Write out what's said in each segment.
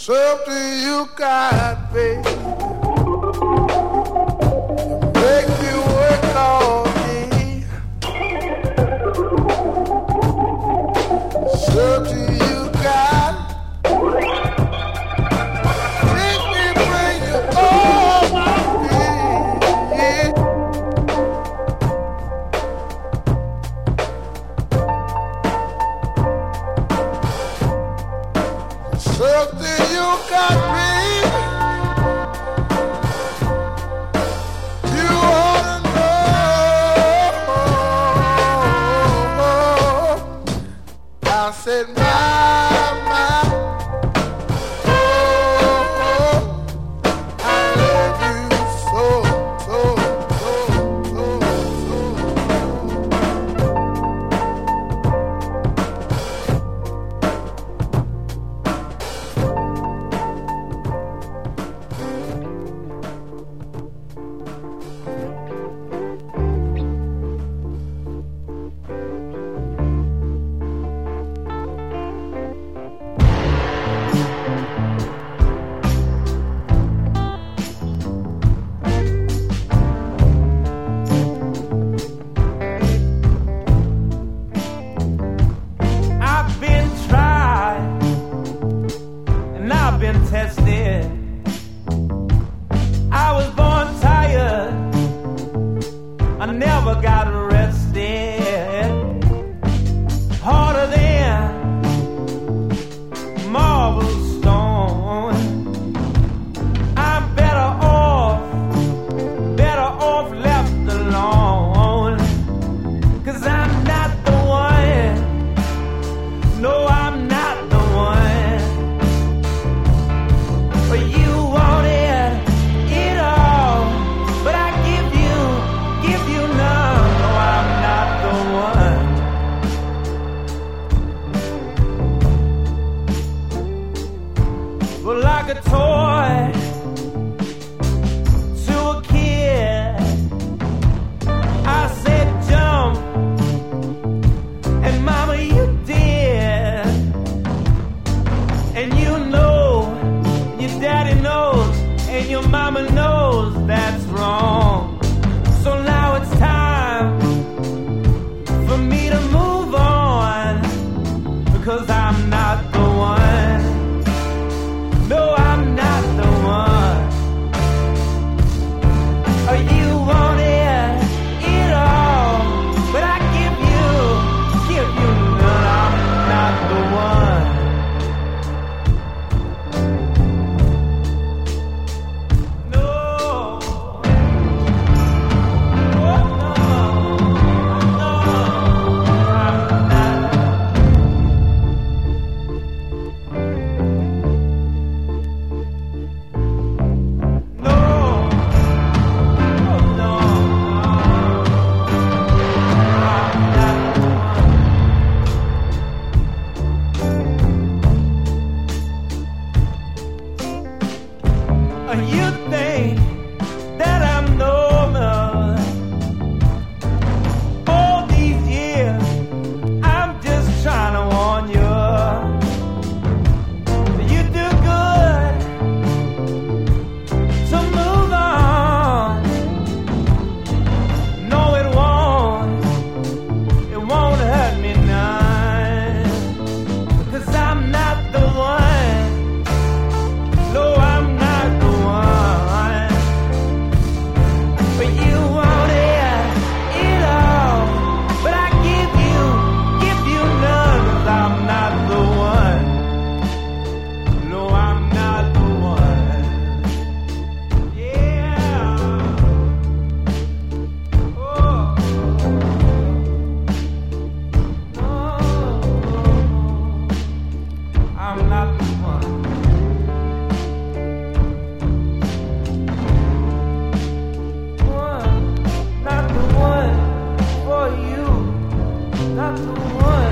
Something you got, baby, make me work all day. Something you got, make me bring you all my day. Something you got, baby, you ought to know. I said, my, oh, I love you so, so, so, so, I've been tried and I've been tested. I was born tired, I never got arrested. Harder than marble stone. I'm better off left alone. 'Cause I'm not the one. No, I'm not the one. But you wanted it all, but I give you none. No, I'm not the one. Well, like a toy to a kid, I said jump, and mama, you did. And you know, your daddy knows, and your mama knows that's wrong. So now it's time for me to move on, because I'm not the one. No, I'm not the one. Oh, you wanted it all, but I give you none. I'm not the one. No. Oh, no. No. I'm not. No. Oh, no. I'm not the one. You think that I'm normal? All these years, I'm just trying to warn you. You do good to move on. No, it won't hurt me none. 'Cause I'm not the one. No, I'm not the one. But you wanted it all, but I give you none. 'Cause I'm not the one. No, I'm not the one. Yeah. Oh. No. I'm not the one. Not the one for you. Not the one.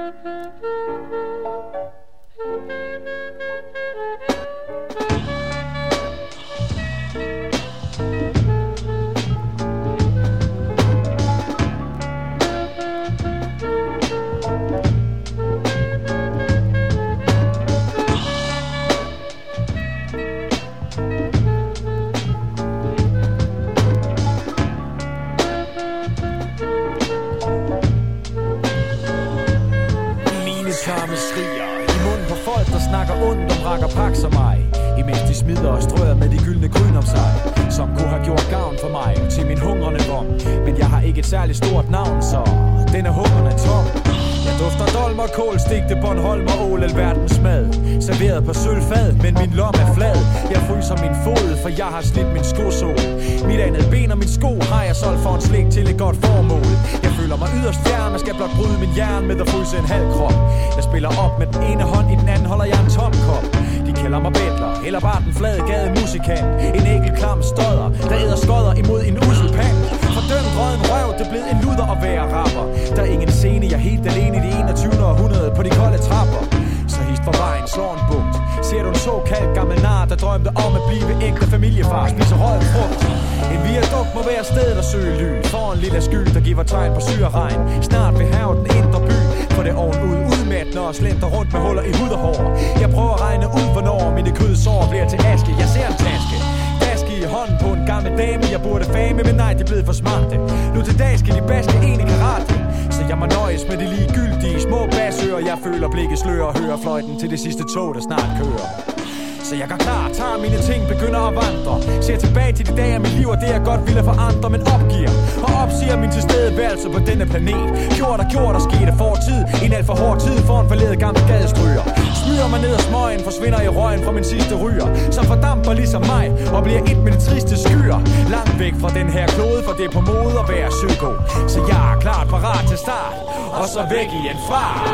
Jeg har slidt min skosål. Mit andet ben og min sko har jeg solgt for en slik til et godt formål. Jeg føler mig yderst fjern, man skal blot bryde min jern med at fryse en halv krop. Jeg spiller op med den ene hånd, i den anden holder jeg en tom kop. De kalder mig bætler, eller bare den flade gade musikant. En enkelt klam stodder, der æder skodder imod en ussel pand. Fordømt røden røv, det blev en luder at være rapper. Der er ingen scene, jeg er helt alene i det 21. århundrede på de kolde trapper. Så hist for vejen, slår en bugt. Ser du en såkaldt gammel nar, der drømte om at blive ægte familiefar, spiser røget frugt. En viadukt må være stedet at søge ly. For en lille sky, der giver tegn på syreregn. Snart vil have den indre by, for det ovenud udmattende og slenter rundt med huller i hud og hår. Jeg prøver at regne ud, hvornår mine kødsår bliver til aske. Jeg ser en taske i hånden på en gammel dame. Jeg burde fame, men nej, de er blevet for smarte. Nu til dag skal de baske en i karate. Så jeg må nøjes med de ligegyldige små basører. Jeg føler blikket slører og hører fløjten til det sidste tog, der snart kører. Så jeg går klar, tager mine ting, begynder at vandre. Ser tilbage til de dage af mit liv, og det jeg godt ville forandre, men opgiver. Og opsiger min tilstedeværelse på denne planet. Gjort og skete fortid. En alt for hård tid for en forledet gammel gadestryger. Smyger mig ned ad smøgen, forsvinder i røgen fra min sidste ryger. Som fordamper ligesom mig, og bliver et med de triste skyer. Langt væk fra den her klode, for det er på mode at være psyko. Så jeg er klart parat til start, og så væk i en fart.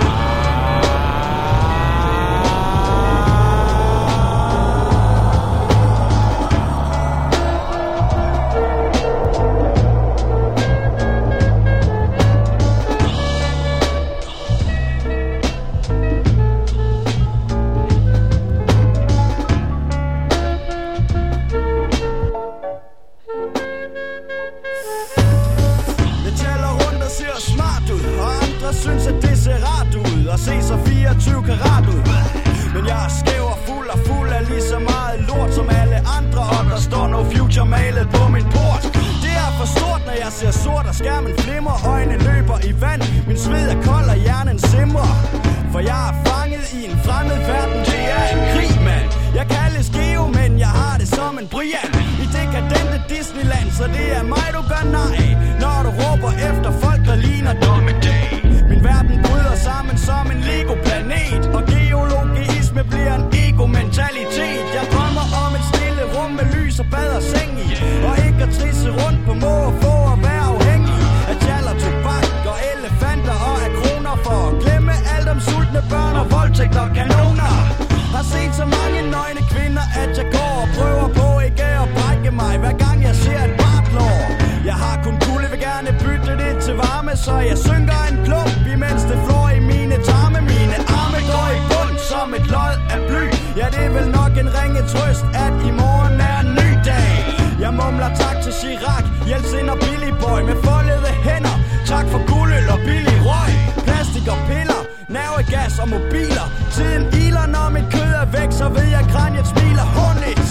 Synes at det ser rart ud og se så 24 karat ud. Men jeg er skæv og fuld af lige så meget lort som alle andre. Og der står no future malet på min port. Det er for stort, når jeg ser sort og skærmen flimmer. Øjne løber i vand, min sved er kold og hjernen simrer. For jeg er fanget i en fremmed verden, det er en krig, mand. Jeg kaldes Geo, men jeg har det som en Brian i dekadente Disneyland, så det er mig du gør nej, når du råber efter folk der ligner dommedag. Min verden bryder sammen som en Lego-planet, og geologisme bliver en ego-mentalitet. Jeg drømmer om et stille rum med lys og bad og seng i, og ikke at trisse rundt på må og få at være afhængig af tjaller, tobak og elefanter og af kroner, for at glemme alt om sultne børn og voldtægt og kanoner. Har set så mange nøgne kvinder, at jeg går og prøver på ikke at brække mig, hver gang jeg ser et bartlår. Jeg har kun kulde, vil gerne bytte det til varme, så jeg synker en klump, imens det flår i mine tarme. Mine arme går i bund som et lod af bly. Ja, det er vel nok en ringe trøst, at i morgen er en ny dag. Jeg mumler tak til Chirac, Jeltsin og Billy Boy med foldede hænder. Tak for guldøl og billig røg, plastik og piller, nervegas og mobiler. Tiden iler, når mit kød er væk, så ved jeg kraniet smiler hundigt.